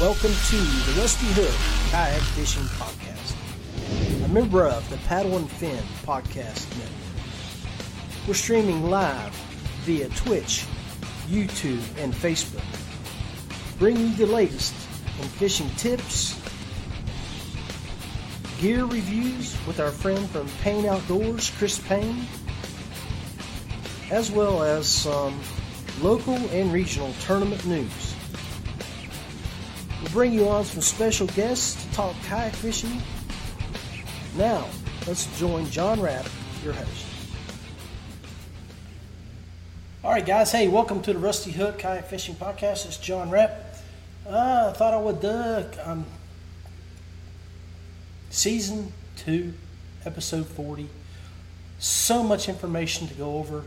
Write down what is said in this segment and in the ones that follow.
welcome to the Rusty Hook Kayak Fishing Podcast, a member of the Paddle and Fin Podcast Network. We're streaming live via Twitch, YouTube, and Facebook, bringing you the latest in fishing tips, gear reviews with our friend from Payne Outdoors, Chris Payne, as well as some local and regional tournament news. We'll bring you on some special guests to talk kayak fishing. Now, let's join John Rapp, your host. All right, guys. Hey, welcome to the Rusty Hook Kayak Fishing Podcast. It's John Rapp. I thought I would Season 2, Episode 40. So much information to go over.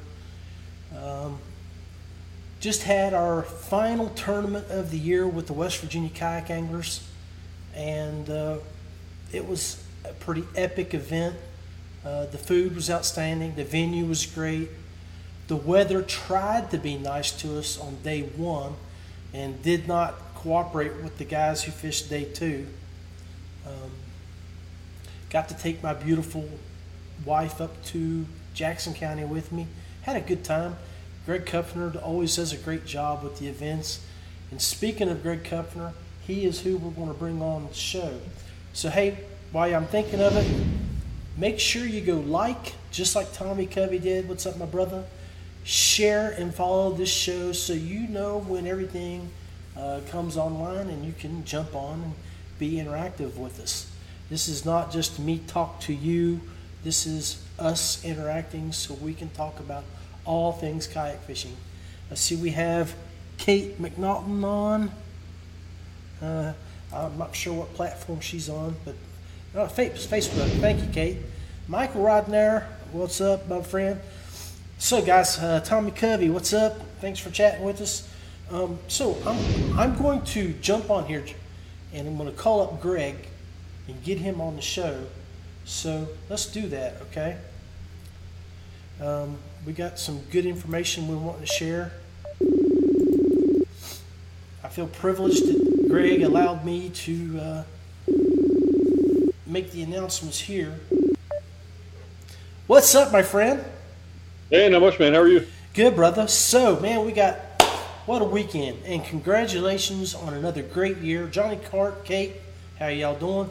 Just had our final tournament of the year with the West Virginia Kayak Anglers, and it was a pretty epic event. The food was outstanding. The venue was great. The weather tried to be nice to us on day one and did not cooperate with the guys who fished day two. Got to take my beautiful wife up to Jackson County with me. Had a good time. Greg Kupfner always does a great job with the events. And speaking of Greg Kupfner, he is who we're going to bring on the show. So, hey, while I'm thinking of it, make sure you go like, just like Tommy Covey did. What's up, my brother? Share and follow this show so you know when everything comes online and you can jump on and be interactive with us. This is not just me talk to you. This is us interacting so we can talk about all things kayak fishing. I see we have Kate McNaughton on. I'm not sure what platform she's on, but Facebook. Thank you, Kate. Michael Rodner, what's up, my friend? So, guys, Tommy Covey, what's up? Thanks for chatting with us. So I'm going to jump on here, and I'm going to call up Greg and get him on the show. So let's do that, okay? We got some good information we want to share. I feel privileged that Greg allowed me to make the announcements here. What's up, my friend? Hey, not much, man. How are you? Good, brother. So, man, what a weekend. And congratulations on another great year. Johnny Cart, Kate, how y'all doing?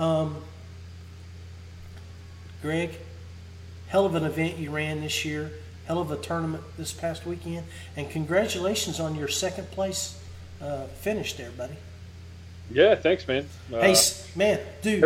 Greg, hell of an event you ran this year. Hell of a tournament this past weekend. And congratulations on your second place finish there, buddy. Yeah, thanks, man. Hey, man, dude.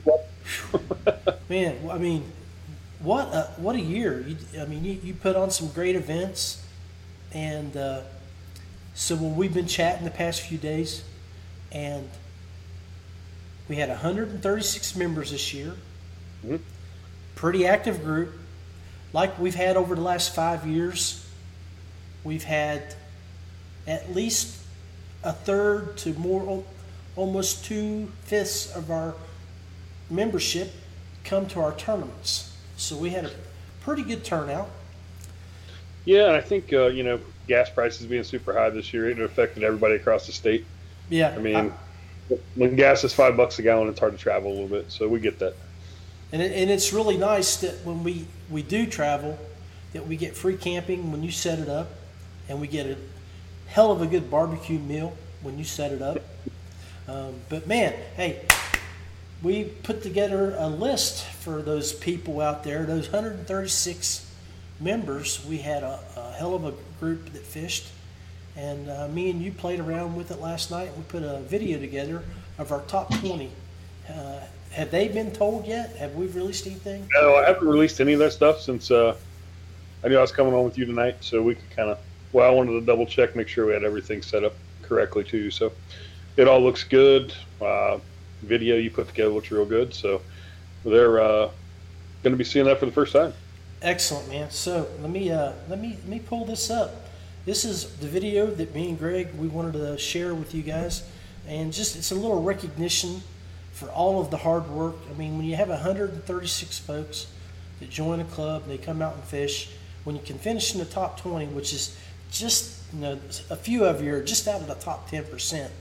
Man, I mean, what a year. You put on some great events. And so when we've been chatting the past few days, and we had 136 members this year. Mm-hmm. Pretty active group. Like we've had over the last 5 years, we've had at least a third to more, almost 2/5 of our membership come to our tournaments. So we had a pretty good turnout. Yeah, I think, gas prices being super high this year, it affected everybody across the state. Yeah. I mean, when gas is $5 a gallon, it's hard to travel a little bit. So we get that. And it's really nice that when we do travel, that we get free camping when you set it up, and we get a hell of a good barbecue meal when you set it up. But man, hey, we put together a list for those people out there, those 136 members. We had a hell of a group that fished, and me and you played around with it last night. We put a video together of our top 20. Have they been told yet? Have we released anything? No, I haven't released any of that stuff since I knew I was coming on with you tonight. So we could I wanted to double check, make sure we had everything set up correctly too. So it all looks good. Video you put together looks real good. So they're going to be seeing that for the first time. Excellent, man. So let me pull this up. This is the video that me and Greg, we wanted to share with you guys. And just it's a little recognition for all of the hard work. I mean, when you have 136 folks that join a club, they come out and fish, when you can finish in the top 20, which is just a few of you are just out of the top 10%,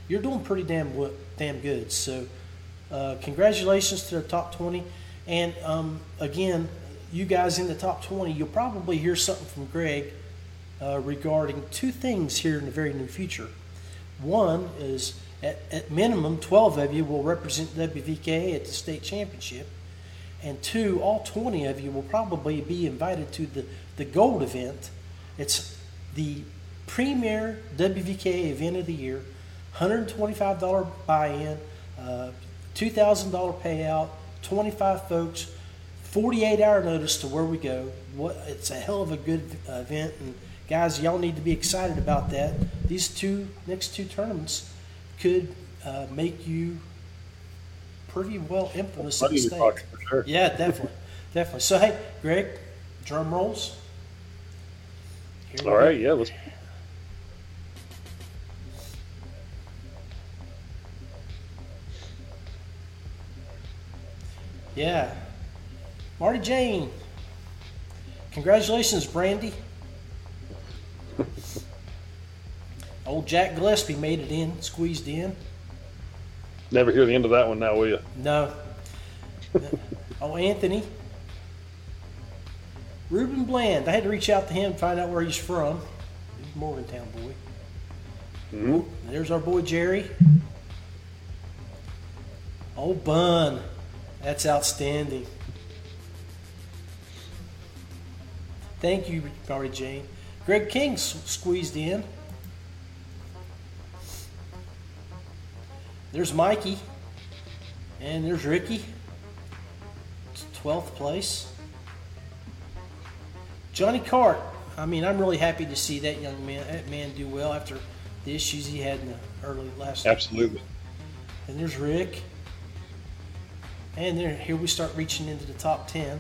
you're doing pretty damn good. So congratulations to the top 20. And again, you guys in the top 20, you'll probably hear something from Greg regarding two things here in the very near future. One is at minimum 12 of you will represent WVKA at the state championship, and two, all 20 of you will probably be invited to the gold event. It's the premier WVKA event of the year, $125 buy-in, $2,000 payout, 25 folks, 48-hour notice to where we go. It's a hell of a good event, and guys, y'all need to be excited about that. These next two tournaments could make you pretty well infamous in the state. For sure. Yeah, definitely. So hey, Greg, drum rolls. All right, yeah, let's. Yeah. Marty Jane. Congratulations, Brandy. Old Jack Gillespie made it in, squeezed in. Never hear the end of that one now, will you? No. Oh, Anthony. Reuben Bland. I had to reach out to him to find out where he's from. He's a Morgantown boy. Mm-hmm. There's our boy Jerry. Oh, Bun. That's outstanding. Thank you, Marty Jane. Greg King squeezed in. There's Mikey. And there's Ricky. It's 12th place. Johnny Cart. I mean, I'm really happy to see that man do well after the issues he had in the early last. Absolutely. And there's Rick. And here we start reaching into the top 10.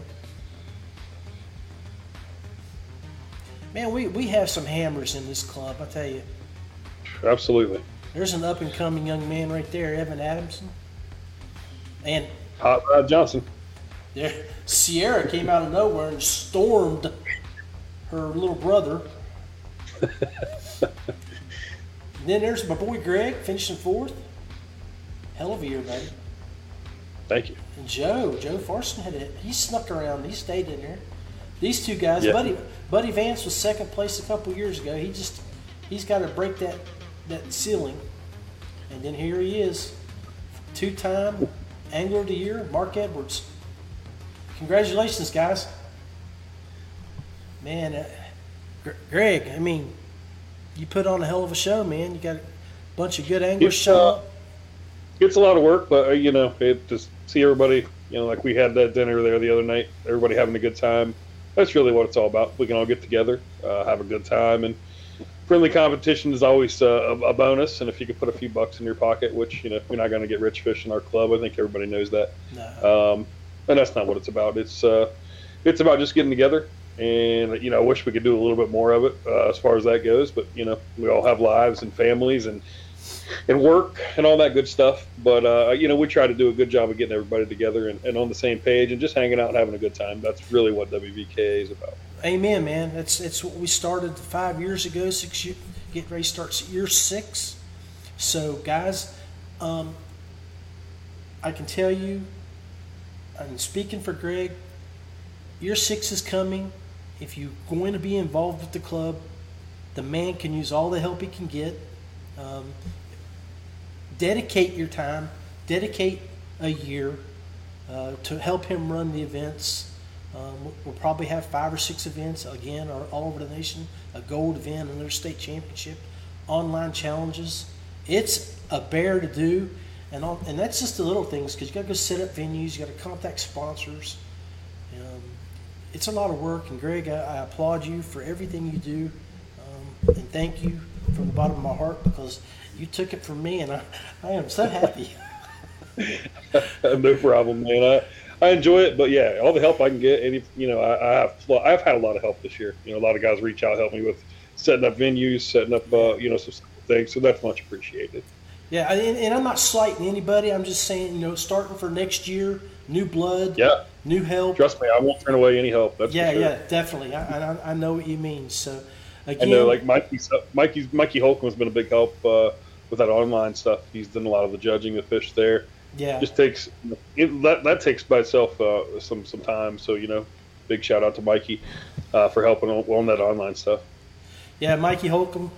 Man, we have some hammers in this club, I tell you. Absolutely. There's an up-and-coming young man right there, Evan Adamson. And Hot Rod Johnson. there, Sierra came out of nowhere and stormed her little brother. Then there's my boy Greg finishing 4th. Hell of a year, buddy. Thank you. And Joe Farson he snuck around. He stayed in there. These two guys, Yeah. Buddy Vance was 2nd place a couple years ago. He's got to break that ceiling. And then here he is, 2-time Angler of the Year, Mark Edwards. Congratulations, guys. Man, Greg, I mean, you put on a hell of a show, man. You got a bunch of good anglers showing up. It's a lot of work, but just see everybody, like we had that dinner there the other night, everybody having a good time. That's really what it's all about. We can all get together, have a good time, and friendly competition is always a bonus. And if you could put a few bucks in your pocket, which we're not going to get rich fish in our club, I think everybody knows that. No. And that's not what it's about. It's about just getting together. And I wish we could do a little bit more of it as far as that goes. But we all have lives and families and work and all that good stuff. But we try to do a good job of getting everybody together and on the same page and just hanging out and having a good time. That's really what WVKA is about. Amen, man. It's what we started 5 years ago. 6 years, get ready to start year 6. So, guys, I can tell you, I'm speaking for Greg. Year 6 is coming. If you're going to be involved with the club, the man can use all the help he can get. Dedicate your time. Dedicate a year to help him run the events. We'll probably have 5 or 6 events again, all over the nation. A gold event, another state championship, online challenges. It's a bear to do, and that's just the little things because you got to go set up venues, you got to contact sponsors. It's a lot of work, and Greg, I applaud you for everything you do, and thank you from the bottom of my heart because you took it from me, and I am so happy. No problem, man. I enjoy it, but yeah, all the help I can get. I've had a lot of help this year. A lot of guys reach out, help me with setting up venues, setting up some things. So that's much appreciated. Yeah, and I'm not slighting anybody. I'm just saying, starting for next year, new blood, new help. Trust me, I won't turn away any help. That's for sure. Yeah, definitely. I know what you mean. So again, I know, like Mikey Holcomb's been a big help with that online stuff. He's done a lot of the judging of fish there. Yeah. Just takes that takes by itself some time. So big shout out to Mikey for helping on that online stuff. Yeah, Mikey Holcomb.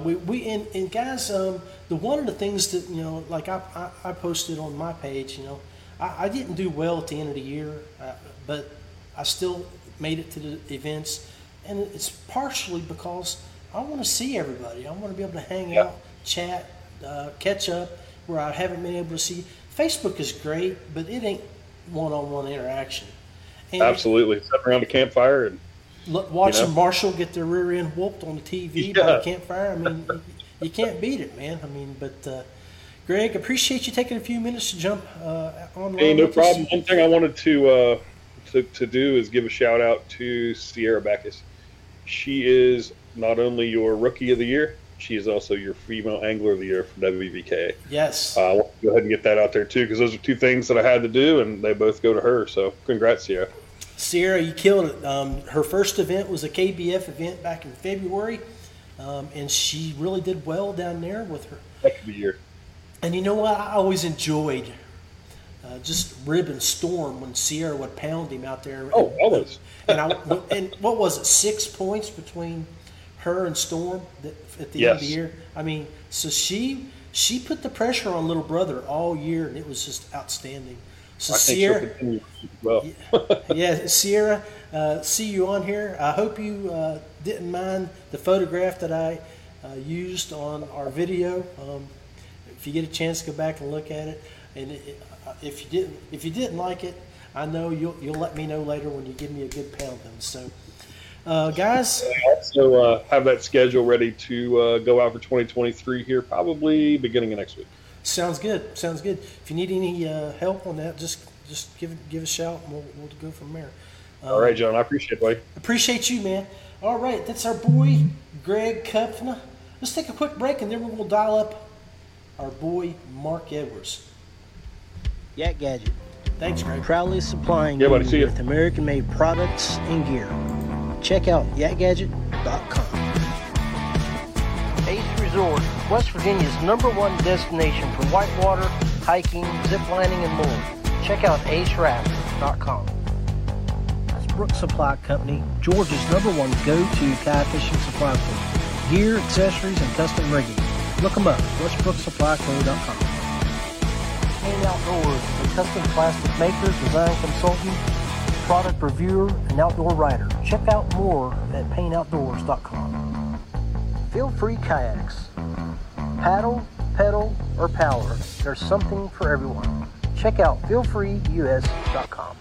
And guys, the one of the things that like I posted on my page, I didn't do well at the end of the year, but I still made it to the events, and it's partially because I want to see everybody. I want to be able to hang out, chat, catch up where I haven't been able to see. Facebook is great, but it ain't one-on-one interaction. And absolutely, sitting around a campfire and watching Marshall get their rear end whooped on the TV by the campfire. I mean, you can't beat it, man. I mean, but Greg, appreciate you taking a few minutes to jump online. Hey, no problem. One thing I wanted to do is give a shout out to Sierra Backus. She is not only your Rookie of the Year, she is also your Female Angler of the Year from WVK. Yes. I want to go ahead and get that out there too, because those are two things that I had to do, and they both go to her. So congrats, Sierra. Sierra, you killed it. Her first event was a KBF event back in February, and she really did well down there with her. Heck of a year. And you know what? I always enjoyed just ribbing Storm when Sierra would pound him out there. Oh, always. And what was it, 6 points between her and Storm at the end of the year? I mean, so she put the pressure on little brother all year, and it was just outstanding. So I think Sierra, she'll continue well. yeah, Sierra, see you on here. I hope you didn't mind the photograph that I used on our video. If you get a chance, go back and look at it. And if you didn't like it, I know you'll let me know later when you give me a good pounding. So, guys, I also have that schedule ready to go out for 2023 here, probably beginning of next week. Sounds good. Sounds good. If you need any help on that, just give a shout, and we'll go from there. All right, John. I appreciate it, buddy. Appreciate you, man. All right, that's our boy Greg Kupfner. Let's take a quick break, and then we're gonna dial up our boy Mark Edwards. Yak Gadget. Thanks, Greg. Proudly supplying Yeah, buddy. See you ya. with American-made products and gear. Check out yakgadget.com. Ace Resort, West Virginia's #1 destination for whitewater, hiking, ziplining, and more. Check out aceraft.com. That's Brooks Supply Company, Georgia's #1 go-to kayak fishing supply store. Gear, accessories, and custom rigging. Look them up, westbrooksupplyco.com. Paint Outdoors, a custom plastic maker, design consultant, product reviewer, and outdoor writer. Check out more at paintoutdoors.com. Feel Free Kayaks. Paddle, pedal, or power, there's something for everyone. Check out feelfreeus.com.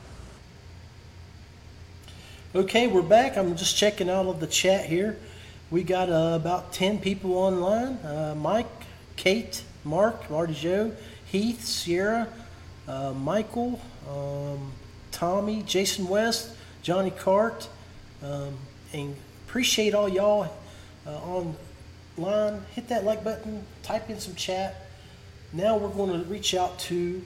Okay, we're back. I'm just checking out of the chat here. We got about 10 people online. Mike, Kate, Mark, Marty Joe, Heath, Sierra, Michael, Tommy, Jason West, Johnny Cart, and appreciate all y'all online. Hit that like button, type in some chat. Now we're going to reach out to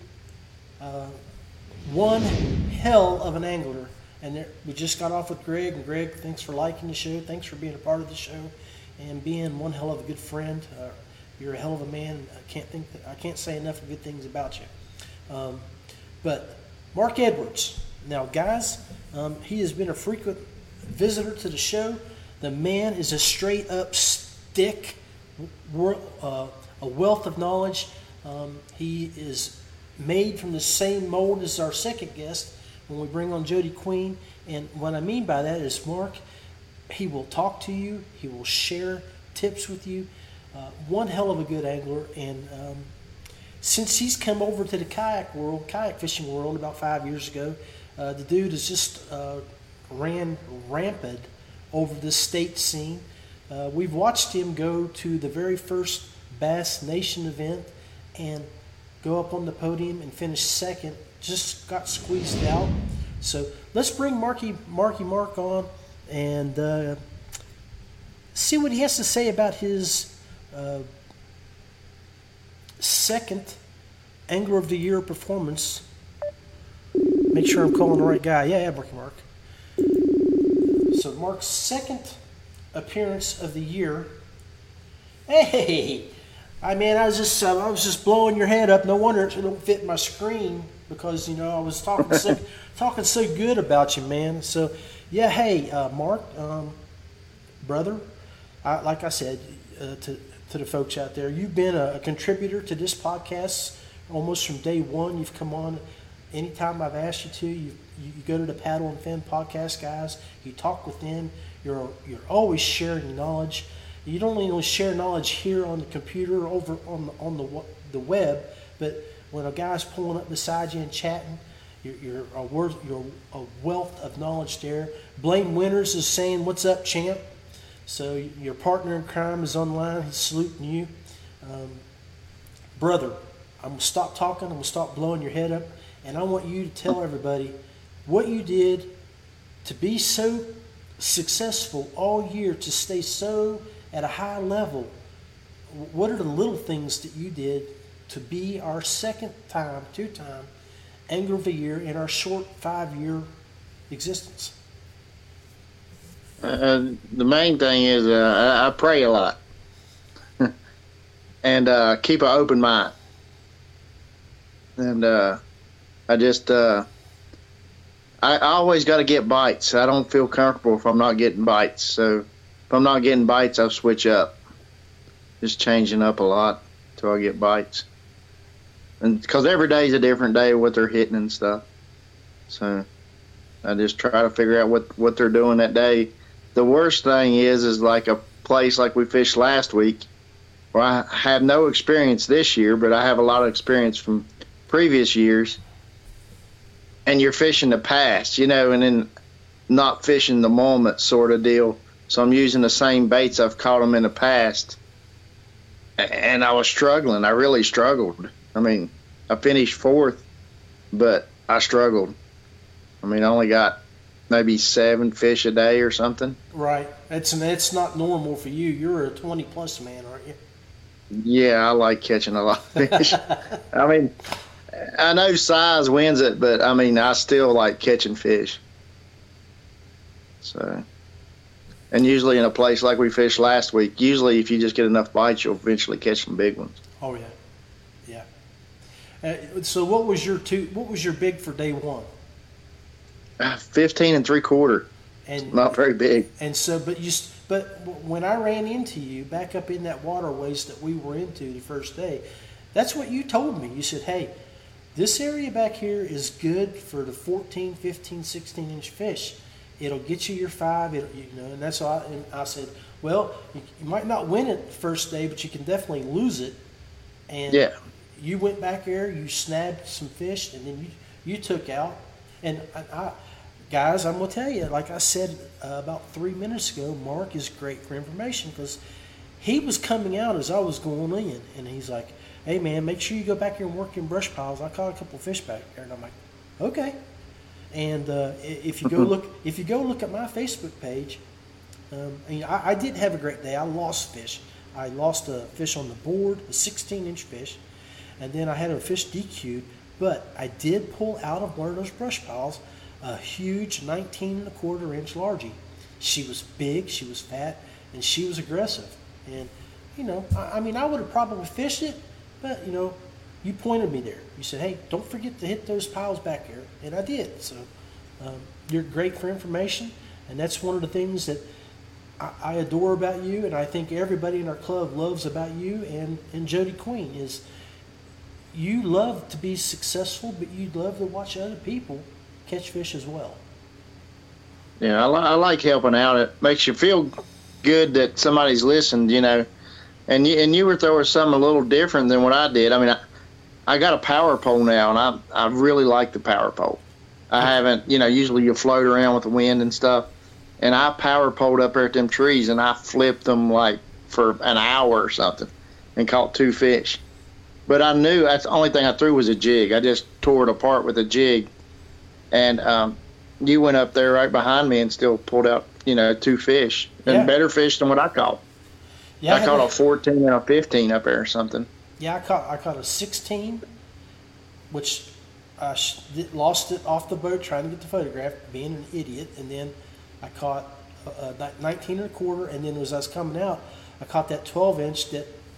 one hell of an angler. And we just got off with Greg. And Greg, thanks for liking the show. Thanks for being a part of the show and being one hell of a good friend. You're a hell of a man. I can't say enough good things about you. But Mark Edwards. Now, guys, he has been a frequent visitor to the show. The man is a straight up stick, a wealth of knowledge. He is made from the same mold as our second guest when we bring on Jody Queen. And what I mean by that is, Mark, he will talk to you. He will share tips with you. One hell of a good angler. And since he's come over to the kayak fishing world about 5 years ago, the dude has just ran rampant over the state scene. We've watched him go to the very first Bass Nation event and go up on the podium and finish second. Just got squeezed out. So let's bring Marky Mark on and see what he has to say about his second Angler of the Year performance. Make sure I'm calling the right guy. Yeah, Marky Mark. So Mark's second appearance of the year. Hey, I mean, I was just blowing your head up. No wonder it don't fit my screen because I was talking so good about you, man. So, yeah, hey, Mark, brother, like I said to the folks out there, you've been a contributor to this podcast almost from day one. You've come on anytime I've asked you to. You go to the Paddle and Fin podcast guys. You talk with them. You're always sharing knowledge. You don't only share knowledge here on the computer over on the web, but when a guy's pulling up beside you and chatting, you're a wealth of knowledge there. Blaine Winters is saying, "What's up, champ?" So your partner in crime is online. He's saluting you, brother. I'm gonna stop talking. I'm gonna stop blowing your head up, and I want you to tell everybody what you did to be so successful all year, to stay so at a high level. What are the little things that you did to be our two-time Angler of the Year in our short 5-year existence? The main thing is I pray a lot and keep an open mind. And I always got to get bites. I don't feel comfortable if I'm not getting bites. So if I'm not getting bites, I'll switch up. Just changing up a lot till I get bites. And because every day is a different day what they're hitting and stuff. So I just try to figure out what they're doing that day. The worst thing is like a place like we fished last week where I have no experience this year, but I have a lot of experience from previous years. And you're fishing the past, and then not fishing the moment sort of deal. So I'm using the same baits I've caught them in the past. And I was struggling. I really struggled. I mean, I finished fourth, but I struggled. I mean, I only got maybe 7 fish a day or something. Right. It's not normal for you. You're a 20-plus man, aren't you? Yeah, I like catching a lot of fish. I mean, I know size wins it, but, I mean, I still like catching fish. So, and usually in a place like we fished last week, usually if you just get enough bites, you'll eventually catch some big ones. Oh, yeah. So what was your big for day one? 15 3/4. And not very big. And so, but when I ran into you back up in that waterways that we were into the first day, that's what you told me. You said, "Hey, this area back here is good for the 14, 15, 16-inch fish. It'll get you your 5." And that's why I said, "Well, you might not win it the first day, but you can definitely lose it." And yeah. You went back there, you snagged some fish, and then you took out. And guys, I'm going to tell you, like I said about 3 minutes ago, Mark is great for information because he was coming out as I was going in, and he's like, "Hey, man, make sure you go back here and work in brush piles. I caught a couple of fish back there." And I'm like, "Okay." And if you go look at my Facebook page, I didn't have a great day. I lost fish. I lost a fish on the board, a 16-inch fish, and then I had a fish DQ'd. But I did pull out of one of those brush piles a huge 19 1/4-inch largie. She was big, she was fat, and she was aggressive. And I would have probably fished it, but you pointed me there. You said, "Hey, don't forget to hit those piles back here," and I did. So you're great for information, and that's one of the things that I adore about you, and I think everybody in our club loves about you and Jody Queen is you love to be successful, but you love to watch other people catch fish as well. Yeah, I like helping out. It makes you feel good that somebody's listened, And you were throwing something a little different than what I did. I mean, I got a power pole now, and I really like the power pole. I haven't, usually you float around with the wind and stuff. And I power poled up there at them trees, and I flipped them like for an hour or something and caught 2 fish. But I knew that's the only thing I threw was a jig. I just tore it apart with a jig. And you went up there right behind me and still pulled out, 2 fish. And better fish than what I caught. Yeah, I caught a 14 and a 15 up there or something. Yeah, I caught a 16, which I lost it off the boat trying to get the photograph, being an idiot. And then I caught a 19 1/4, and then as I was coming out, I caught that 12-inch that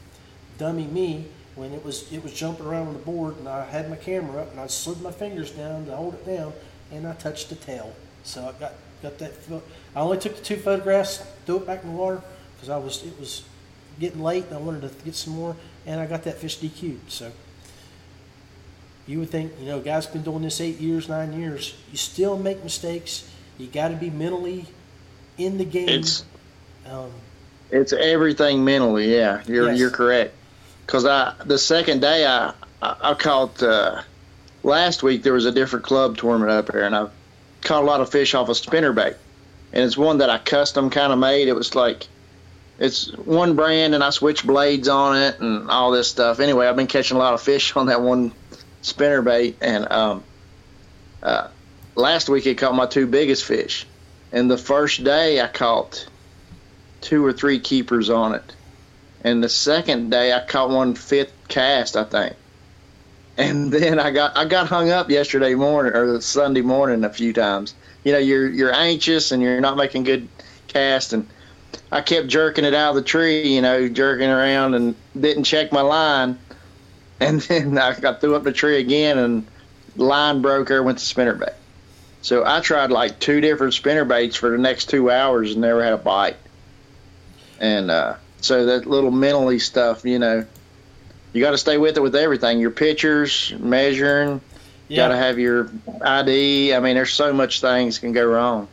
dummy me, when it was jumping around on the board, and I had my camera up, and I slid my fingers down to hold it down, and I touched the tail. So I got that. I only took the 2 photographs, threw it back in the water because it was getting late, and I wanted to get some more, and I got that fish DQ'd. So you would think, guys been doing this 8 years, 9 years. You still make mistakes. You got to be mentally in the game. It's everything mentally. Yeah, Yes. you're correct. Because the second day I caught last week, there was a different club tournament up there, and I caught a lot of fish off a spinnerbait, and it's one that I custom kind of made. It was like, it's one brand, and I switched blades on it and all this stuff. Anyway, I've been catching a lot of fish on that one spinnerbait, and last week it caught my 2 biggest fish, and the first day I caught 2 or 3 keepers on it, and the second day I caught one 5th cast, I think. And then I got hung up yesterday morning or Sunday morning a few times. You're anxious and you're not making good cast, and I kept jerking it out of the tree, jerking around, and didn't check my line. And then I threw up the tree again, and the line broke there, went to spinnerbait. So I tried like 2 different spinnerbaits for the next 2 hours and never had a bite. And so that little mentally stuff, you got to stay with it with everything. Your pictures, measuring, you got to have your ID. I mean, there's so much things can go wrong.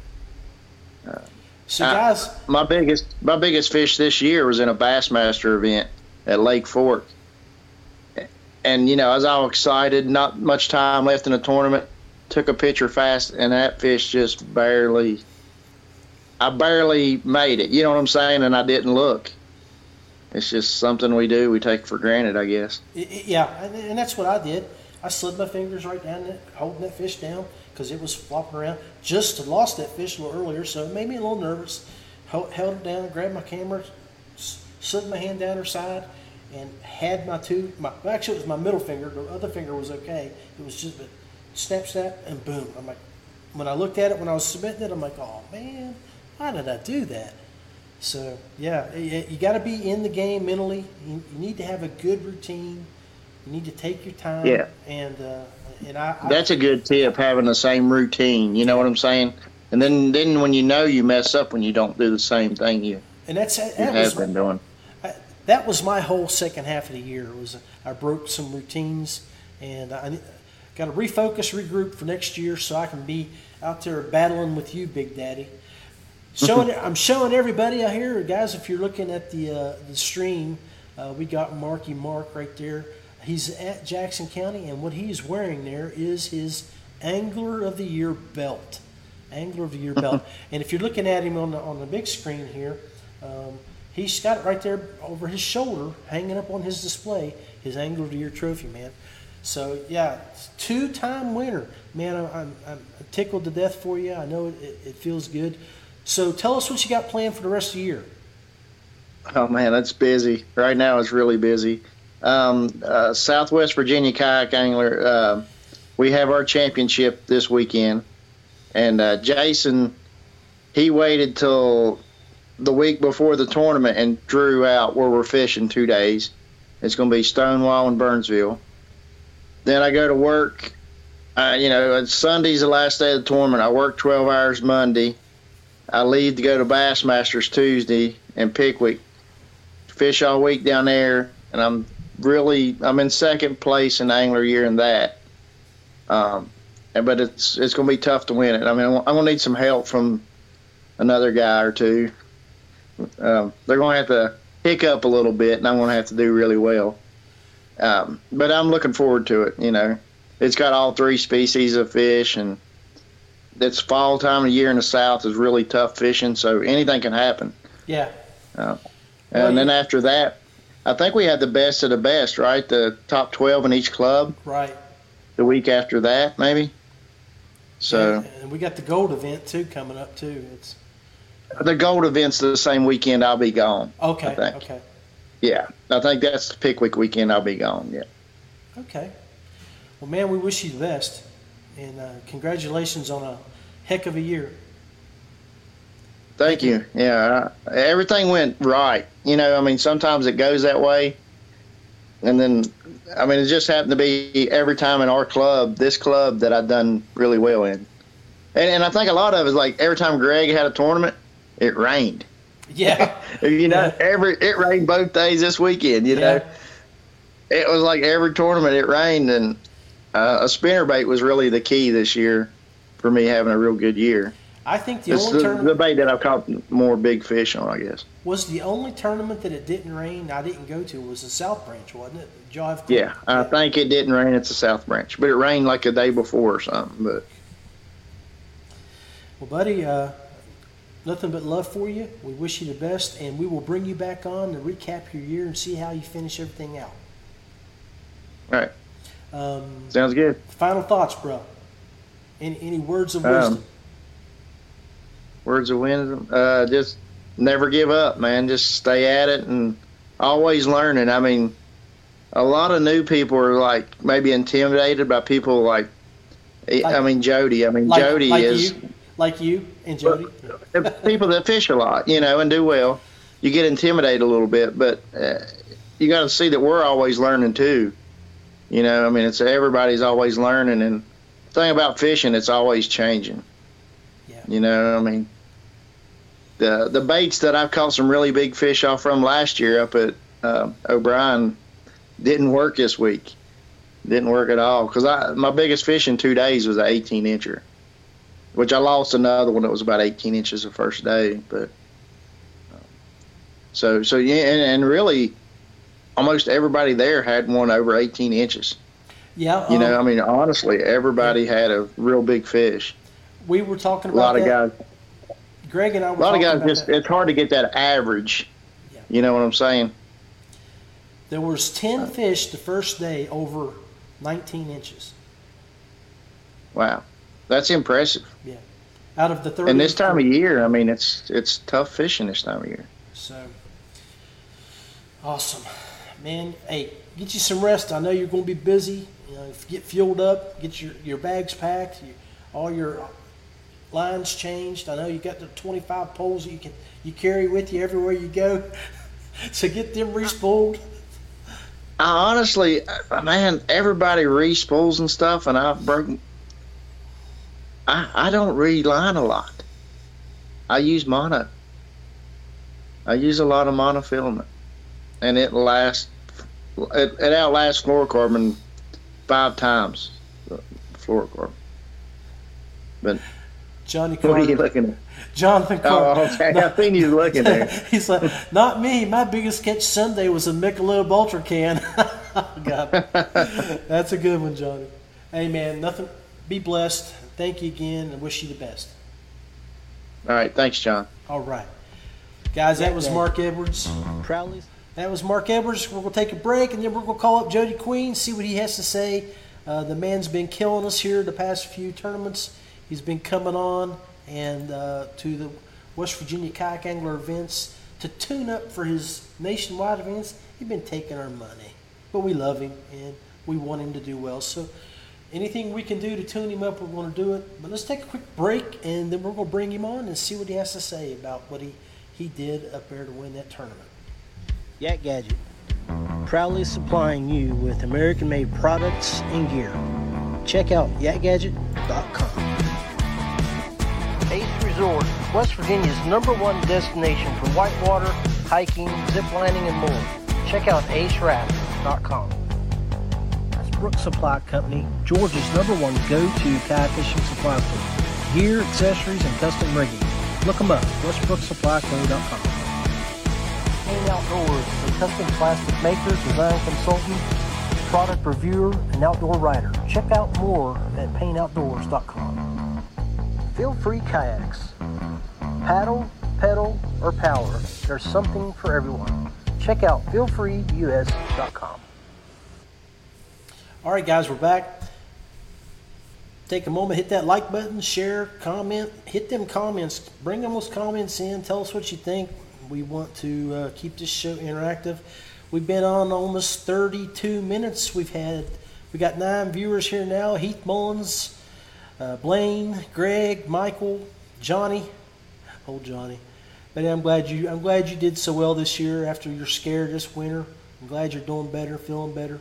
So guys, my biggest fish this year was in a Bassmaster event at Lake Fork. And, I was all excited, not much time left in the tournament. Took a picture fast, and that fish just I barely made it. You know what I'm saying? And I didn't look. It's just something we do. We take for granted, I guess. Yeah, and that's what I did. I slid my fingers right down there, holding that fish down because it was flopping around. Just lost that fish a little earlier, so it made me a little nervous. Held it down, grabbed my camera, slid my hand down her side, and had actually it was my middle finger. The other finger was okay. It was just a snap, and boom. I'm like, when I looked at it when I was submitting it, I'm like, oh man, why did I do that? So yeah, you got to be in the game mentally. You need to have a good routine. You need to take your time. Yeah. And that's a good tip, having the same routine. You know what I'm saying? And then when you mess up when you don't do the same thing you have been doing. That was my whole second half of the year. I broke some routines, and I got to refocus, regroup for next year so I can be out there battling with you, Big Daddy. I'm showing everybody out here, guys. If you're looking at the stream, we got Marky Mark right there. He's at Jackson County, and what he's wearing there is his Angler of the Year belt. Angler of the Year belt. And if you're looking at him on the big screen here, he's got it right there over his shoulder, hanging up on his display, his Angler of the Year trophy, man. So, yeah, 2-time winner. Man, I'm tickled to death for you. I know it feels good. So tell us what you got planned for the rest of the year. Oh, man, that's busy. Right now it's really busy. Southwest Virginia Kayak Angler, we have our championship this weekend. And Jason, he waited till the week before the tournament and drew out where we're fishing 2 days. It's going to be Stonewall and Burnsville. Then I go to work. Sunday's the last day of the tournament. I work 12 hours Monday. I leave to go to Bassmasters Tuesday and Pickwick. Fish all week down there, and I'm in second place in Angler Year in that. But it's going to be tough to win it. I mean, I'm going to need some help from another guy or two. They're going to have to hiccup a little bit, and I'm going to have to do really well. But I'm looking forward to it. It's got all 3 species of fish, and it's fall time of year in the South is really tough fishing, so anything can happen. Yeah. And then after that, I think we had the best of the best, right? The top 12 in each club. Right. The week after that, maybe. So. And we got the gold event too coming up too. The gold event's the same weekend I'll be gone. Okay. I think. Okay. Yeah, I think that's the Pickwick weekend I'll be gone. Yeah. Okay. Well, man, we wish you the best, and congratulations on a heck of a year. Thank you. Yeah, everything went right. Sometimes it goes that way, and then, I mean, it just happened to be every time in our club, this club, that I've done really well in. And I think a lot of it is like every time Greg had a tournament, it rained. Yeah. You know, it rained both days this weekend, you know. It was like every tournament it rained, and a spinnerbait was really the key this year for me having a real good year. I think It's the bait that I've caught more big fish on, I guess. was the only tournament that it didn't rain. I didn't go to was the South Branch, wasn't it? Did y'all have Yeah, I think it didn't rain at the South Branch, but it rained like a day before or something. But well, buddy, nothing but love for you. We wish you the best, and we will bring you back on to recap your year and see how you finish everything out. all right, sounds good. Final thoughts, bro. Any words of wisdom? Words of wisdom. Just never give up, man. Just stay at it and always learning. I mean, a lot of new people are like maybe intimidated by people like I mean, Jody. I mean, Jody is like you and Jody. People that fish a lot, you know, and do well. You get intimidated a little bit, but you got to see that we're always learning too. You know, I mean, it's everybody's always learning, and the thing about fishing, it's always changing. Yeah. You know, I mean, the baits that I've caught some really big fish off from last year up at O'Brien didn't work this week. Didn't work at all, because my biggest fish in 2 days was an 18-incher, which I lost another one that was about 18 inches the first day. But so yeah, and really, almost everybody there had one over 18 inches. Yeah. You know, I mean, honestly, everybody had a real big fish. We were talking A about lot of guys. Greg and I were A lot of talking guys about just that. it's hard to get that average. Yeah. You know what I'm saying? There was 10 fish the first day over 19 inches. Wow, that's impressive. Yeah. Out of the 30. And this time of year, I mean, it's tough fishing this time of year. So awesome, man. Hey, get you some rest. I know you're going to be busy. You know, get fueled up, get your bags packed, all your lines changed. I know you got the 25 poles that you carry with you everywhere you go. So get them re-spooled. I honestly, man, everybody re-spools and stuff, and I've broken. I don't reline a lot. I use mono. I use a lot of monofilament, and it outlasts fluorocarbon 5 times. Fluorocarbon. But Johnny what are you Carter. looking at? Jonathan Oh, Carter. okay. I seen you looking there. He's like, not me. My biggest catch Sunday was a Michelob Ultra can. God, that's a good one, Johnny. Hey, man, nothing. Be blessed. Thank you again, and wish you the best. All right, thanks, John. All right, guys, that was Mark Edwards. Proudly. That was Mark Edwards. We're going to take a break, and then we're going to call up Jody Queen, see what he has to say. The man's been killing us here the past few tournaments. He's been coming on and to the West Virginia Kayak Angler events to tune up for his nationwide events. He's been taking our money, but we love him and we want him to do well. So anything we can do to tune him up, we're going to do it. But let's take a quick break, and then we're going to bring him on and see what he has to say about what he did up there to win that tournament. Yak Gadget, proudly supplying you with American-made products and gear. Check out yakgadget.com. Ace Resort, West Virginia's #1 destination for whitewater, hiking, ziplining, and more. Check out aceraft.com. That's Brooks Supply Company, Georgia's #1 go-to kayak fishing supply store. Gear, accessories, and custom rigging. Look them up, westbrooksupplyco.com. Payne Outdoors, a custom plastic maker, design consultant, product reviewer, and outdoor writer. Check out more at payneoutdoors.com. Feel Free Kayaks. Paddle, pedal, or power, there's something for everyone. Check out feelfreeus.com. All right, guys, we're back. Take a moment, hit that like button, share, comment, hit them comments. Bring those comments in. Tell us what you think. We want to keep this show interactive. We've been on almost 32 minutes. We got 9 viewers here now. Heath Mullins, Blaine, Greg, Michael, Johnny, old Johnny. But I'm glad you did so well this year after your scare this winter. I'm glad you're doing better, feeling better.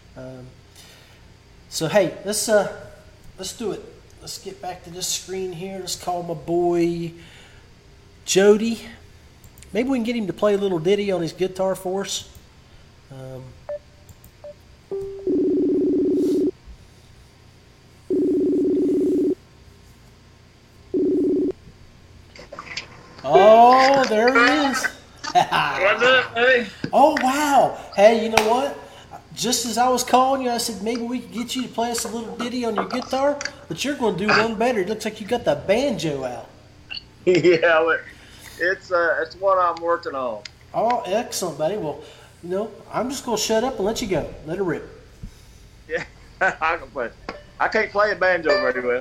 So hey, let's do it. Let's get back to this screen here. Let's call my boy Jody. Maybe we can get him to play a little ditty on his guitar for us. Oh, there he is. What's up, buddy? Oh, wow. Hey, you know what? Just as I was calling you, I said maybe we could get you to play us a little ditty on your guitar, but you're going to do one better. It looks like you got the banjo out. Yeah, but it's what I'm working on. Oh, excellent, buddy. Well, you know, I'm just going to shut up and let you go. Let it rip. Yeah, I can play. I can't play a banjo very well.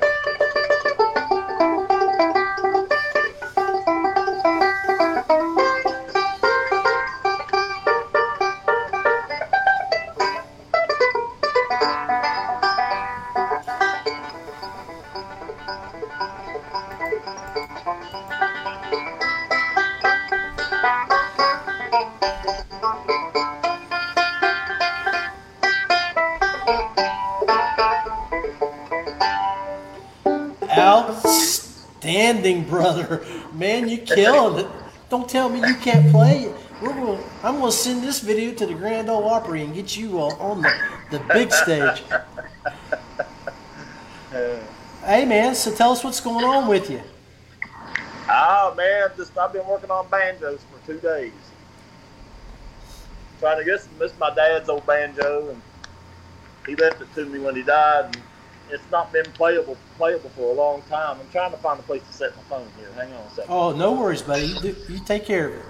Outstanding, brother. Man, you killing it. Don't tell me you can't play. I'm going to send this video to the Grand Ole Opry and get you on the big stage. Hey, man, so tell us what's going on with you. Oh, man, I've been working on banjos for 2 days. Trying to get some. This is my dad's old banjo, and he left it to me when he died. And it's not been playable for a long time. I'm trying to find a place to set my phone here. Hang on a second. Oh, no worries, buddy. You take care of it.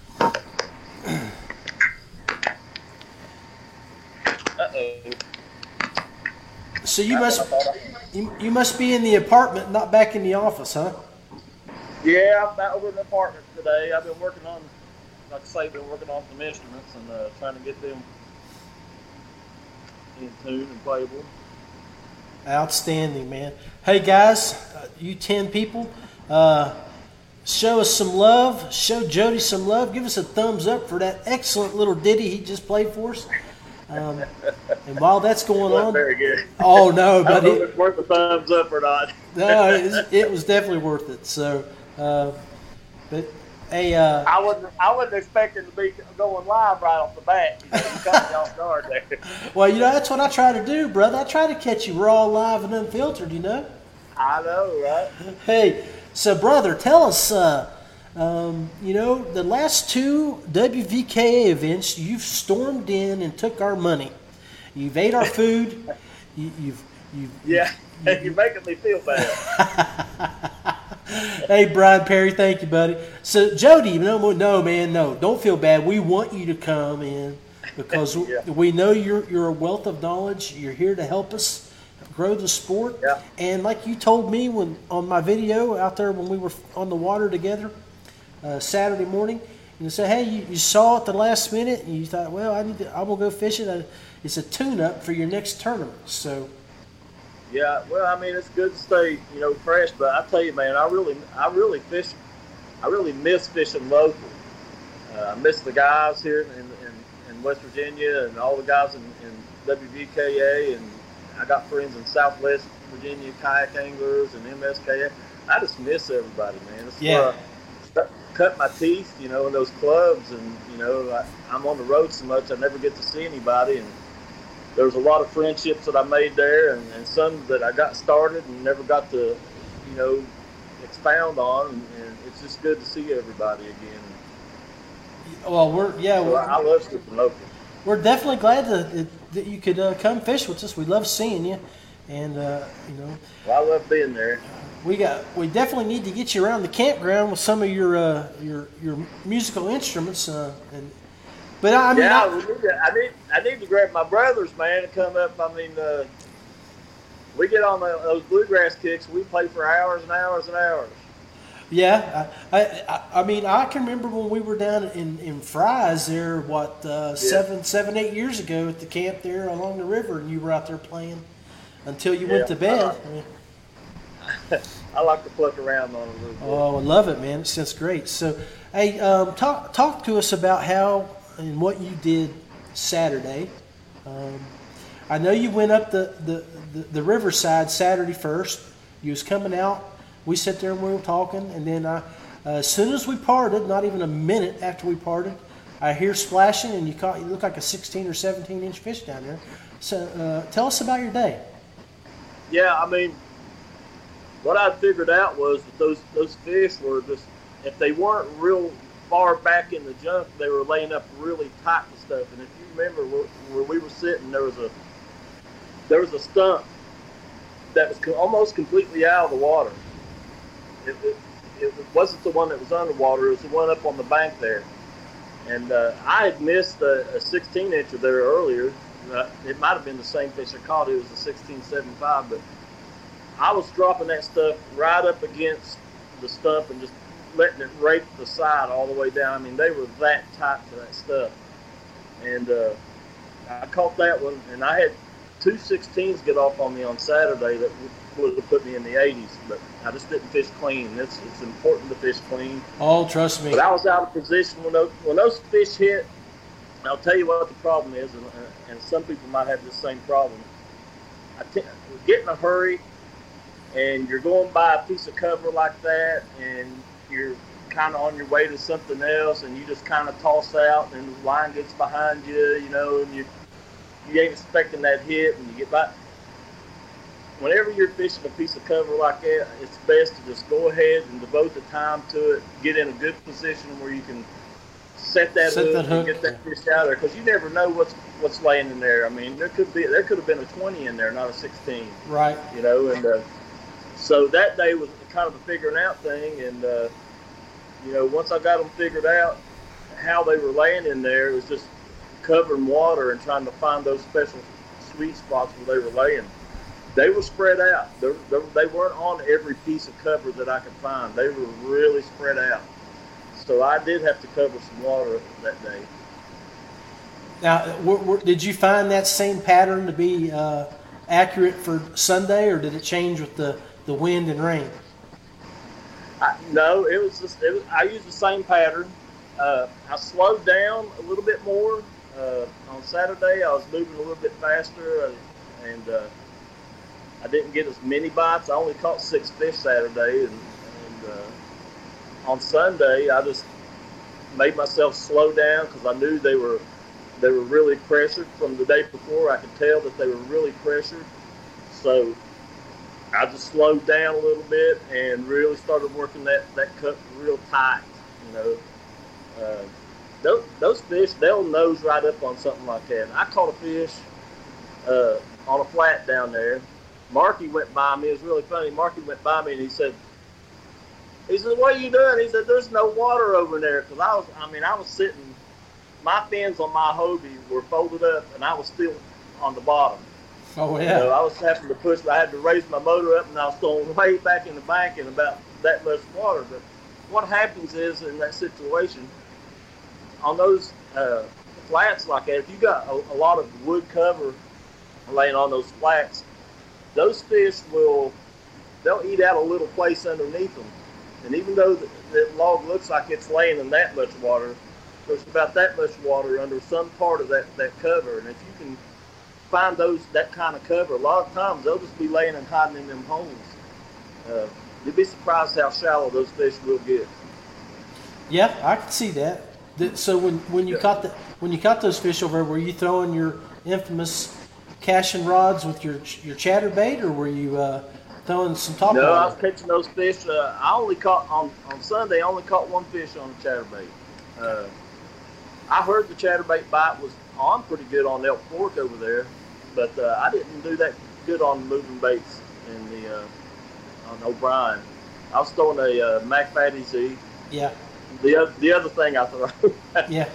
Uh-oh. So you must be in the apartment, not back in the office, huh? Yeah, I'm out over in the apartment today. I've been working on, like I say, been working on some instruments and trying to get them in tune and playable. Outstanding, man. Hey, guys, you 10 people, show us some love. Show Jody some love. Give us a thumbs up for that excellent little ditty he just played for us. And while that's going on, very good. Oh no, I don't know but if it's worth a thumbs up or not. No, it was definitely worth it. So, but hey, I wasn't expecting to be going live right off the bat. You caught me off guard there. Well, you know that's what I try to do, brother. I try to catch you raw, live, and unfiltered. You know. I know, right? Hey, so brother, tell us. You know, the last 2 WVKA events, you've stormed in and took our money. You've ate our food. Yeah, you're making me feel bad. Hey, Brian Perry, thank you, buddy. So, Jody, no, man, no. Don't feel bad. We want you to come in because Yeah. we know you're a wealth of knowledge. You're here to help us grow the sport. Yeah. And like you told me on my video out there when we were on the water together, Saturday morning, you say, hey, you saw it the last minute, and you thought, well, I'm gonna go fishing. It's a tune-up for your next tournament. So, Yeah, well, I mean, it's good to stay, fresh. But I tell you, man, I really miss fishing local. I miss the guys here in West Virginia and all the guys in WVKA, and I got friends in Southwest Virginia kayak anglers and MSKA. I just miss everybody, man. It's where I cut my teeth, in those clubs, and I'm on the road so much I never get to see anybody. And there's a lot of friendships that I made there, and some that I got started and never got to, expound on. And it's just good to see everybody again. well, I love fishing local. we're definitely glad that you could come fish with us. We love seeing you, and Well, I love being there. we definitely need to get you around the campground with some of your musical instruments. But I mean, I need to grab my brothers, man, to come up. I mean, we get on those bluegrass kicks. We play for hours and hours and hours. yeah. I mean, I can remember when we were down in Fry's there, 7, 8 years ago at the camp there along the river, and you were out there playing until you went to bed. I like to pluck around on it a little bit. Oh, I love it, man. It sounds great. So, hey, talk to us about how and what you did Saturday. I know you went up the riverside Saturday first. You was coming out. We sat there and we were talking, and then as soon as we parted, not even a minute after we parted, I hear splashing, and you look like a 16 or 17 inch fish down there. So tell us about your day. Yeah, I mean, what I figured out was that those fish were just, if they weren't real far back in the junk, they were laying up really tight and stuff. And if you remember where we were sitting, there was a stump that was almost completely out of the water. It wasn't the one that was underwater. It was the one up on the bank there. And I had missed a 16-incher there earlier. It might have been the same fish I caught. It was a 16.75, but I was dropping that stuff right up against the stump and just letting it rake the side all the way down. I mean, they were that tight to that stuff. And I caught that one, and I had 2 16s get off on me on Saturday that would have put me in the 80s, but I just didn't fish clean. It's important to fish clean. Oh, trust me. But I was out of position when those fish hit. I'll tell you what the problem is, and some people might have the same problem. Get in a hurry, and you're going by a piece of cover like that, and you're kind of on your way to something else, and you just kind of toss out, and the line gets behind you, and you ain't expecting that hit, and you get by. Whenever you're fishing a piece of cover like that, it's best to just go ahead and devote the time to it, get in a good position where you can set that hook and get that fish out of there, because you never know what's laying in there. I mean, there could have been a 20 in there, not a 16. Right. And so that day was kind of a figuring out thing, and once I got them figured out how they were laying in there, it was just covering water and trying to find those special sweet spots where they were laying. They were spread out. They weren't on every piece of cover that I could find. They were really spread out. So I did have to cover some water that day. Now, did you find that same pattern to be accurate for Sunday, or did it change with the wind and rain? No, it was I used the same pattern. I slowed down a little bit more. On Saturday, I was moving a little bit faster, and I didn't get as many bites. I only caught 6 fish Saturday, and on Sunday, I just made myself slow down because I knew they were really pressured from the day before. I could tell that they were really pressured, so I just slowed down a little bit and really started working that cut real tight. Those fish, they'll nose right up on something like that. I caught a fish on a flat down there. Marky went by me. It was really funny. Marky went by me and he said, "What are you doing?" He said, "There's no water over there." Because I was sitting, my fins on my Hobie were folded up and I was still on the bottom. Oh, yeah. I was having to push. I had to raise my motor up, and I was going way back in the bank in about that much water. But what happens is, in that situation, on those flats like that, if you got a lot of wood cover laying on those flats, those fish they'll eat out a little place underneath them. And even though the log looks like it's laying in that much water, there's about that much water under some part of that cover. And if you can find that kind of cover, a lot of times they'll just be laying and hiding in them holes. You'd be surprised how shallow those fish will get. Yeah, I can see that. So when you caught those fish over there, were you throwing your infamous casting rods with your chatterbait, or were you throwing some top water? No, I was catching those fish. I only caught on Sunday. I only caught one fish on a chatterbait. I heard the chatterbait bite was on pretty good on Elk Fork over there, but I didn't do that good on moving baits on O'Brien. I was throwing a Mac Fatty Z. Yeah. The other thing I throw. Yeah.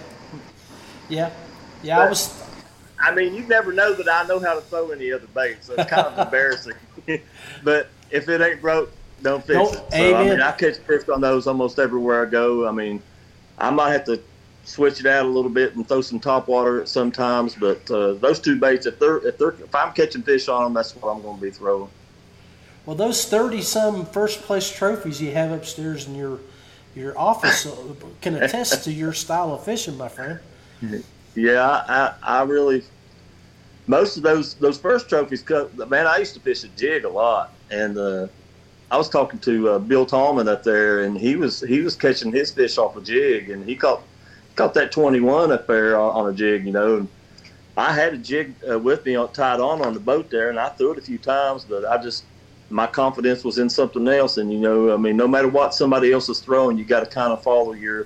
But, I mean, you never know that I know how to throw any other bait, so it's kind of embarrassing. But if it ain't broke, don't fish it. So, I catch fish on those almost everywhere I go. I mean, I might have to switch it out a little bit and throw some top water sometimes, but those two baits, if I'm catching fish on them, that's what I'm going to be throwing. Well, those 30-some first-place trophies you have upstairs in your office can attest to your style of fishing, my friend. Yeah, I really most of those first trophies. Man, I used to fish a jig a lot, and I was talking to Bill Tallman up there, and he was catching his fish off a jig, and he caught that 21 up there on a jig, And I had a jig with me tied on the boat there, and I threw it a few times, but my confidence was in something else, and no matter what somebody else is throwing, you got to kind of follow your,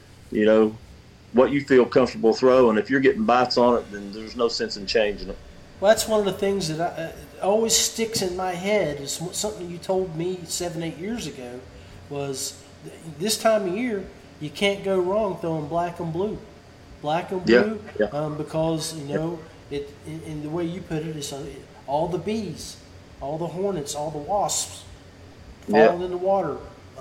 what you feel comfortable throwing. If you're getting bites on it, then there's no sense in changing it. Well, that's one of the things that always sticks in my head is something you told me 7-8 years ago was this time of year you can't go wrong throwing black and blue. Black and blue, yeah. Because, it in the way you put it, is all the bees, all the hornets, all the wasps falling in the water.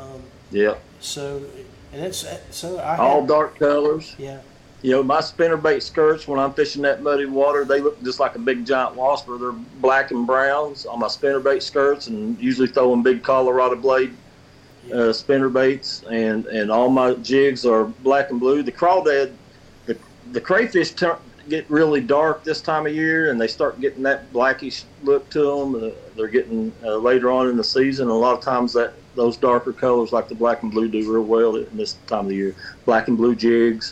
So, and all dark colors. Yeah. My spinnerbait skirts, when I'm fishing that muddy water, they look just like a big giant wasp. They're black and browns on my spinnerbait skirts, and usually throwing big Colorado blade spinnerbaits. And all my jigs are black and blue. The crawdad, the crayfish get really dark this time of year, and they start getting that blackish look to them. They're getting later on in the season. A lot of times those darker colors like the black and blue do real well in this time of the year. Black and blue jigs.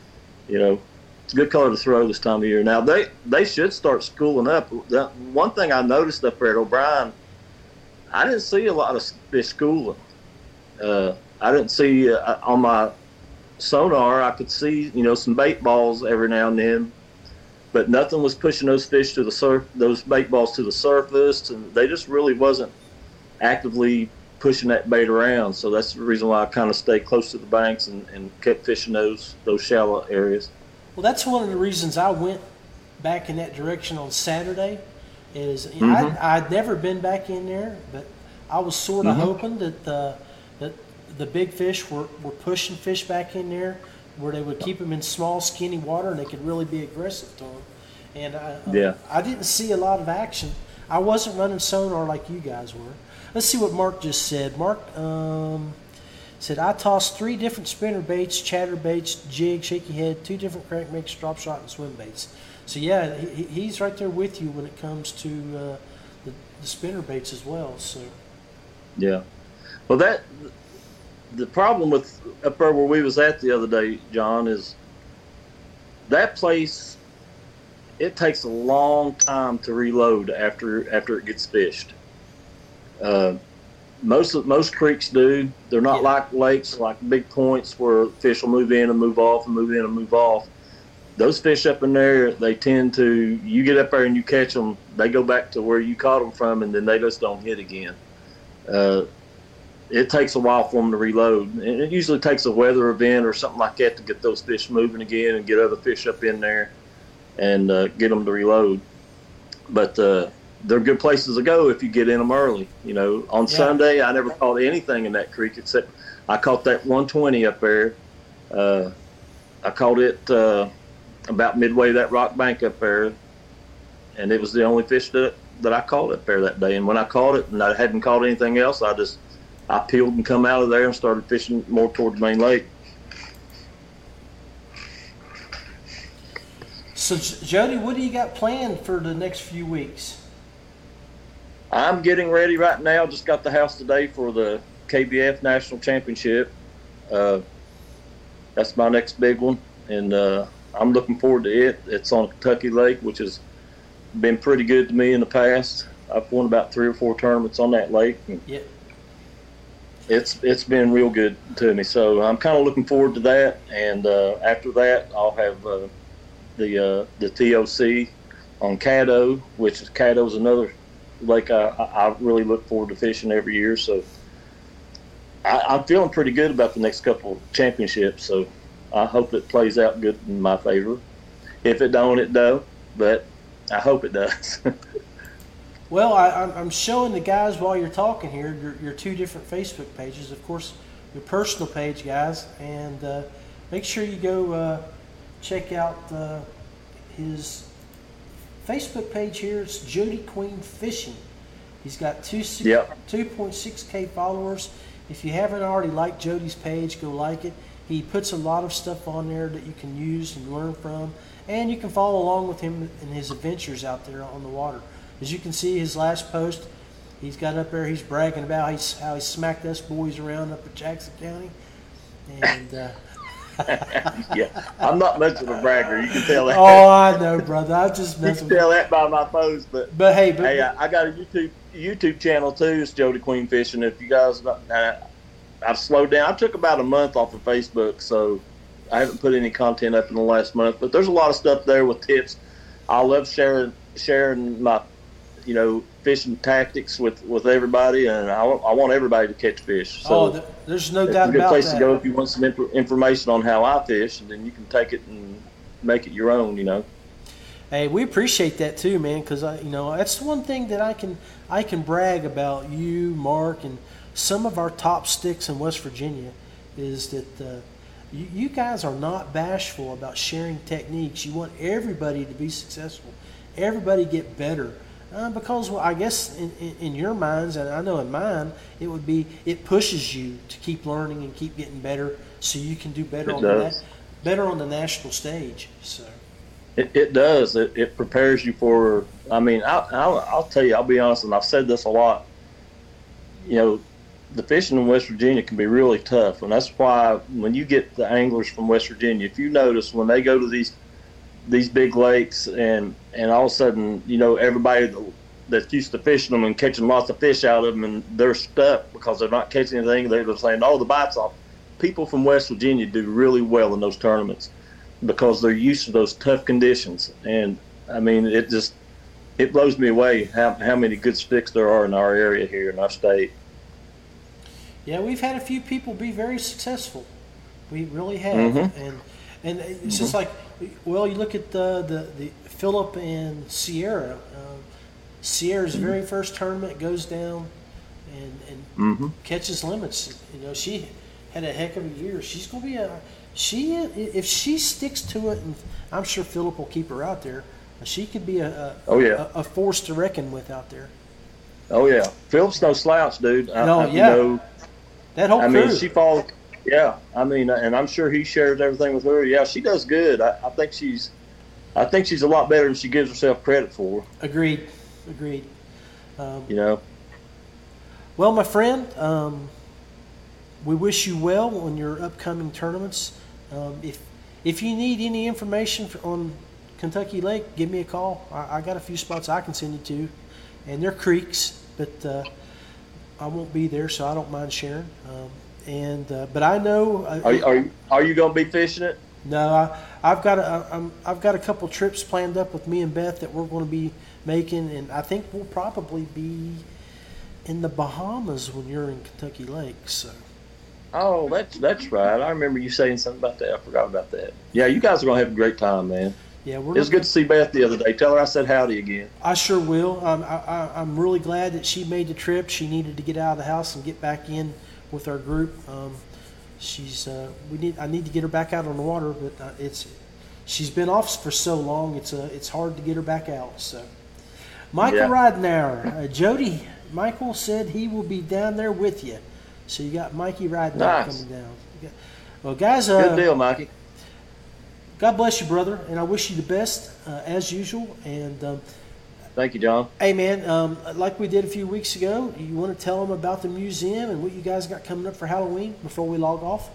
It's a good color to throw this time of year. Now, they should start schooling up. One thing I noticed up there at O'Brien, I didn't see a lot of fish schooling. I didn't see on my sonar, I could see, some bait balls every now and then, but nothing was pushing those fish to the those bait balls to the surface, and they just really wasn't actively pushing that bait around. So that's the reason why I kind of stayed close to the banks and kept fishing those shallow areas. Well, that's one of the reasons I went back in that direction on Saturday. I'd never been back in there, but I was sort of hoping that the big fish were pushing fish back in there, where they would keep them in small, skinny water, and they could really be aggressive to them. And I didn't see a lot of action. I wasn't running sonar like you guys were. Let's see what Mark just said. Mark said, I tossed 3 different spinner baits, chatter baits, jig, shaky head, 2 different crankbaits, drop shot, and swim baits. So, yeah, he's right there with you when it comes to the spinner baits as well. So, yeah. Well, the problem with up there where we was at the other day, John, is that place, it takes a long time to reload after it gets fished. Most creeks do. They're not like lakes, like big points where fish will move in and move off and move in and move off. Those fish up in there, they tend to, you get up there and you catch them, they go back to where you caught them from, and then they just don't hit again. It takes a while for them to reload. And it usually takes a weather event or something like that to get those fish moving again and get other fish up in there and get them to reload. But they're good places to go if you get in them early. On Sunday, I never caught anything in that creek except I caught that 120 up there. I caught it about midway that rock bank up there, and it was the only fish that I caught up there that day. And when I caught it and I hadn't caught anything else, I peeled and come out of there and started fishing more toward the main lake. So, Jody, what do you got planned for the next few weeks? I'm getting ready right now. Just got the house today for the KBF National Championship. That's my next big one, and I'm looking forward to it. It's on Kentucky Lake, which has been pretty good to me in the past. I've won about 3 or 4 tournaments on that lake. Yeah. It's been real good to me, so I'm kind of looking forward to that. And after that, I'll have the TOC on Caddo, which is Caddo's another lake I really look forward to fishing every year. So I'm feeling pretty good about the next couple of championships. So I hope it plays out good in my favor. If it don't, it don't. But I hope it does. Well, I'm showing the guys while you're talking here your 2 different Facebook pages. Of course, your personal page, guys, and make sure you go check out his Facebook page here. It's Jody Queen Fishing. He's got 2.6K followers. If you haven't already liked Jody's page, go like it. He puts a lot of stuff on there that you can use and learn from, and you can follow along with him in his adventures out there on the water. As you can see, his last post, he's got up there, he's bragging about how he smacked us boys around up at Jackson County. And yeah, I'm not much of a bragger. You can tell that. oh, I know, brother. I just You messing can with tell that by my post. But hey, I got a YouTube channel too. It's Jody Queen Fishing. If you guys, I've slowed down. I took about a month off of Facebook, so I haven't put any content up in the last month. But there's a lot of stuff there with tips. I love sharing my, fishing tactics with everybody, and I want everybody to catch fish. So there's no it's doubt a good about place that. to go if you want some information on how I fish, and then you can take it and make it your own. Hey, we appreciate that too, man, because that's the one thing that I can brag about you, Mark, and some of our top sticks in West Virginia is that you guys are not bashful about sharing techniques. You want everybody to be successful, everybody get better. Because I guess in your minds, and I know in mine, it pushes you to keep learning and keep getting better, so you can do better on the national stage. So it does. It prepares you for. I mean, I'll tell you. I'll be honest, and I've said this a lot. The fishing in West Virginia can be really tough, and that's why when you get the anglers from West Virginia, if you notice when they go to these big lakes and all of a sudden, everybody that's used to fishing them and catching lots of fish out of them, and they're stuck because they're not catching anything. They're just saying, "Oh, the bite's off." People from West Virginia do really well in those tournaments because they're used to those tough conditions. And I mean, it blows me away how many good sticks there are in our area here in our state. Yeah, we've had a few people be very successful. We really have, Mm-hmm. and it's just like, well, you look at the Philip and Sierra. Sierra's very first tournament goes down and catches limits. She had a heck of a year. She's going to be if she sticks to it, and I'm sure Philip will keep her out there. She could be a force to reckon with out there. Oh yeah, Philip's no slouch, dude. That whole crew. I mean, she falls. Yeah, I mean, and I'm sure he shares everything with her. Yeah, she does good. I think she's a lot better than she gives herself credit for. Agreed. Well, my friend, we wish you well on your upcoming tournaments. If you need any information on Kentucky Lake, give me a call. I got a few spots I can send you to, and they're creeks, but I won't be there, so I don't mind sharing. But I know. Are you going to be fishing it? No, I've got a couple trips planned up with me and Beth that we're going to be making, and I think we'll probably be in the Bahamas when you're in Kentucky Lake. So. Oh, that's right. I remember you saying something about that. I forgot about that. Yeah, you guys are going to have a great time, man. Yeah, it was good to see Beth the other day. Tell her I said howdy again. I sure will. I'm really glad that she made the trip. She needed to get out of the house and get back in with our group. I need to get her back out on the water, but she's been off for so long. It's hard to get her back out. So, Michael Ridenauer, Jody. Michael said he will be down there with you. So you got Mikey Ridenauer coming down. Well, guys, good deal, Mikey. God bless you, brother, and I wish you the best as usual. And thank you, John. Hey, man, like we did a few weeks ago, you want to tell them about the museum and what you guys got coming up for Halloween before we log off?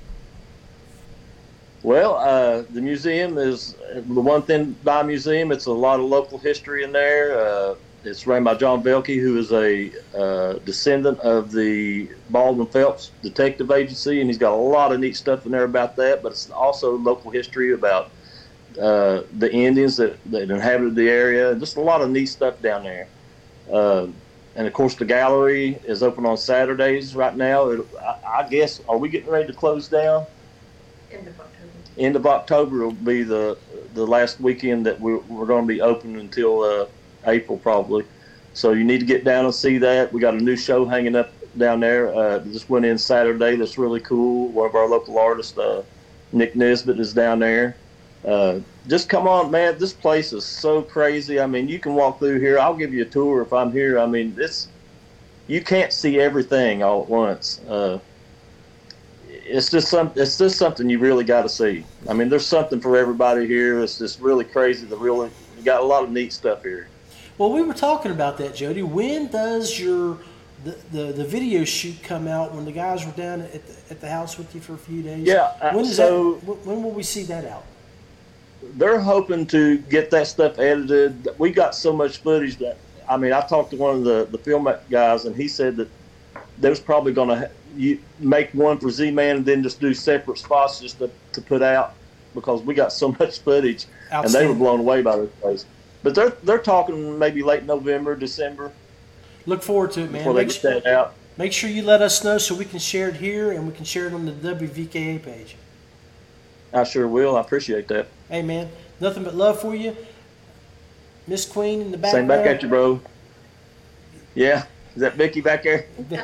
Well, the museum is the one thing by museum. It's a lot of local history in there. It's run by John Velke, who is a descendant of the Baldwin Phelps Detective Agency, and he's got a lot of neat stuff in there about that. But it's also local history about the Indians that inhabited the area, and just a lot of neat stuff down there. And of course, the gallery is open on Saturdays right now. I guess, are we getting ready to close down? End of October will be the last weekend that we're going to be open until April probably. So you need to get down and see that. We got a new show hanging up down there. Just went in Saturday. That's really cool. One of our local artists, Nick Nesbitt, is down there. Just come on, man. This place is so crazy. I mean, you can walk through here. I'll give you a tour if I'm here. I mean, you can't see everything all at once. it's just something you really got to see. I mean, there's something for everybody here. It's just really crazy. You got a lot of neat stuff here. Well, we were talking about that, Jody. When does the video shoot come out? When the guys were down at the house with you for a few days? Yeah. When will we see that out? They're hoping to get that stuff edited. We got so much footage that, I mean, I talked to one of the film guys, and he said that they was probably going to make one for Z-Man and then just do separate spots just to put out, because we got so much footage, and they were blown away by this place. But they're talking maybe late November, December. Look forward to it, man. Before they get that out. Make sure you let us know so we can share it here and we can share it on the WVKA page. I sure will. I appreciate that. Hey, man, nothing but love for you. Miss Queen in the background. Same back at you, bro. Yeah. Is that Vicky back there?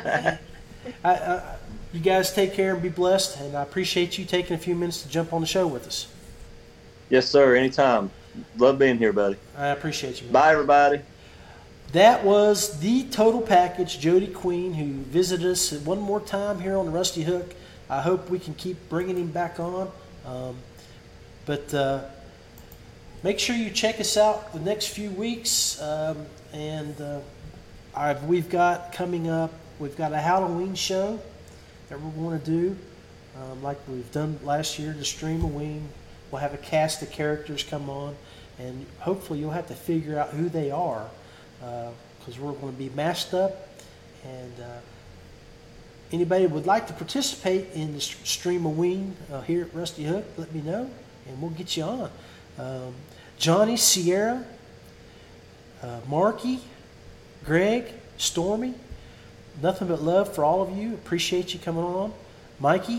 You guys take care and be blessed, and I appreciate you taking a few minutes to jump on the show with us. Yes, sir. Anytime. Love being here, buddy. I appreciate you, man. Bye, everybody. That was the total package, Jody Queen, who visited us one more time here on the Rusty Hook. I hope we can keep bringing him back on. But make sure you check us out the next few weeks. We've got coming up, we've got a Halloween show that we're going to do, like we've done last year, the Streamaween. We'll have a cast of characters come on, and hopefully you'll have to figure out who they are, because we're going to be masked up. And anybody would like to participate in the Streamaween here at Rusty Hook, let me know, and we'll get you on. Johnny, Sierra, Marky, Greg, Stormy, nothing but love for all of you. Appreciate you coming on. Mikey.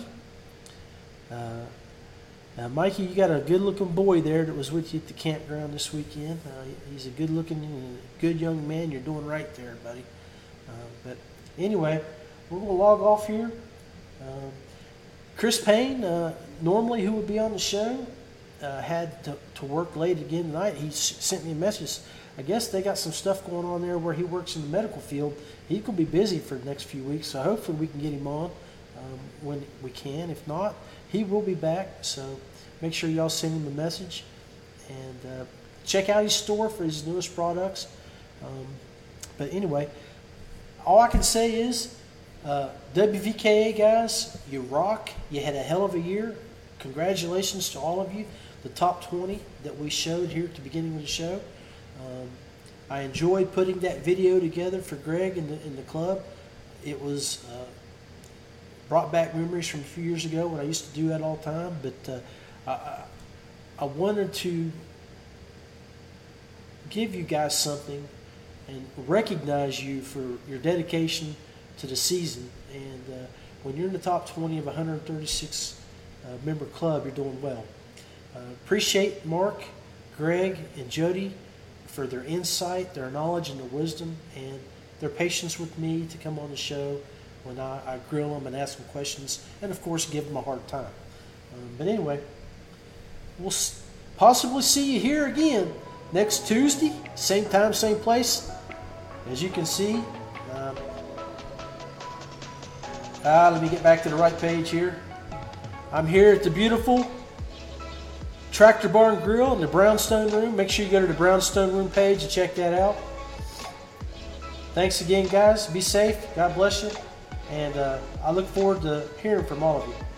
Now, Mikey, you got a good-looking boy there that was with you at the campground this weekend. He's a good-looking, good young man. You're doing right there, buddy. But anyway, we're going to log off here. Chris Payne, normally who would be on the show, had to work late again tonight. He sent me a message. I guess they got some stuff going on there where he works in the medical field. He could be busy for the next few weeks, so hopefully we can get him on when we can. If not, he will be back, so make sure y'all send him a message. And check out his store for his newest products. But anyway, all I can say is, WVKA guys, you rock. You had a hell of a year. Congratulations to all of you. The top 20 that we showed here at the beginning of the show. I enjoyed putting that video together for Greg in the club. It was brought back memories from a few years ago when I used to do that all the time. But I wanted to give you guys something and recognize you for your dedication to the season. And when you're in the top 20 of 136 member club, you're doing well. Appreciate Mark, Greg, and Jody for their insight, their knowledge, and their wisdom, and their patience with me to come on the show when I grill them and ask them questions, and of course give them a hard time. But anyway, we'll possibly see you here again next Tuesday, same time, same place. As you can see, let me get back to the right page here. I'm here at the beautiful Tractor Barn Grill in the Brownstone Room. Make sure you go to the Brownstone Room page and check that out. Thanks again, guys. Be safe. God bless you. And I look forward to hearing from all of you.